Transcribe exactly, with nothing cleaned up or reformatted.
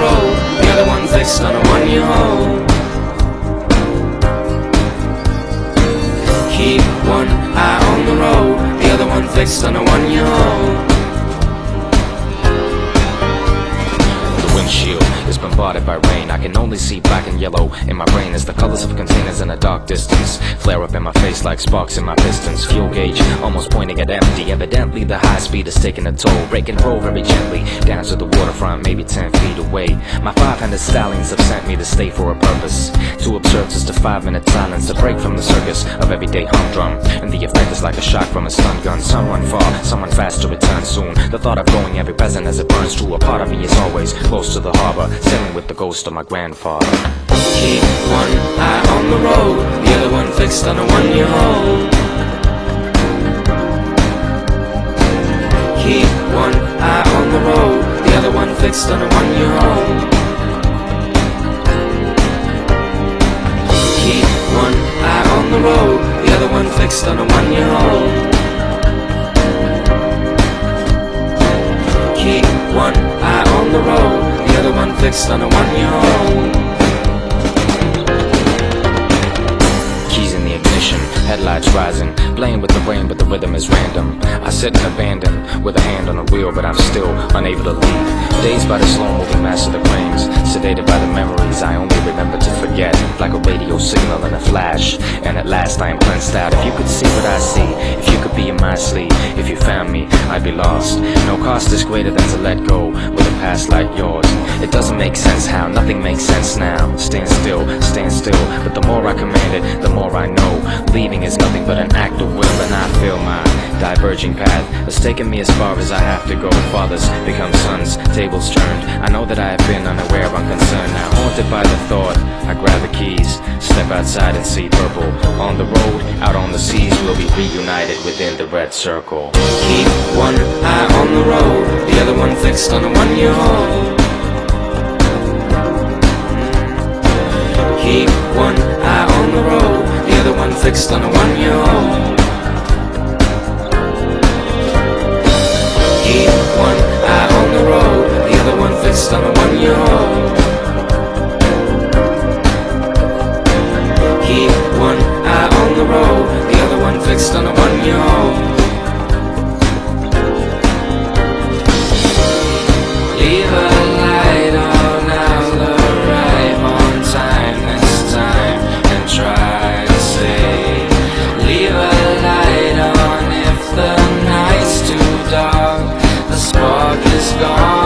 road, the other one fixed on a one-year hold. Keep one eye on the road, the other one fixed on a one-year hold. Windshield is bombarded by rain. I can only see black and yellow in my brain as the colors of containers in a dark distance flare up in my face like sparks in my pistons. Fuel gauge almost pointing at empty. Evidently the high speed is taking a toll. Break and roll very gently down to the waterfront, maybe ten feet away. My five-handed stallions have sent me to stay for a purpose, to observe just a five-minute silence, to break from the circus of everyday humdrum. And the effect is like a shock from a stun gun. Someone far, someone fast to return soon. The thought of going every present as it burns true. A part of me is always close to the harbor, sailing with the ghost of my grandfather. Keep one eye on the road, the other one fixed on a one-year hold. Keep one eye on the road, the other one fixed on a one-year hold. Keep one eye on the road, the other one fixed on a one-year hold. Keep one eye on the road, the other one fixed on a one-year hold. Keys in the ignition, headlights rising, playing with the rain but the rhythm is random. I sit and abandon with a hand on the wheel, but I'm still unable to leave. Dazed by the slow-moving mass of the cranes, sedated by the memories I only remember to forget, like a radio signal in a flash. And at last I am cleansed out. If you could see what I see, if you could be in my sleep, if you found me, I'd be lost. No cost is greater than to let go with a past like yours. It doesn't make sense how nothing makes sense now. Stand still, stand still, but the more I command it, the more I know. Leaving is nothing but an act of will, and I feel my diverging path has taken me as far as I have to go. Fathers become sons, tables turned. I know that I have been unaware, unconcerned. Now haunted by the thought, I grab the keys, step outside and see purple. On the road, out on the seas, we'll be reunited within the red circle. Keep one eye on the road, the other one fixed on a one-year hold. Keep one eye on the road, the other one fixed on a one-year hold. Keep one eye on the road, the other one fixed on a one-year hold. Keep one eye on the road, the other one fixed on a one-year hold. Leave a light on, I'll arrive on time this time and try to say. Leave a light on if the night's too dark, the spark is gone.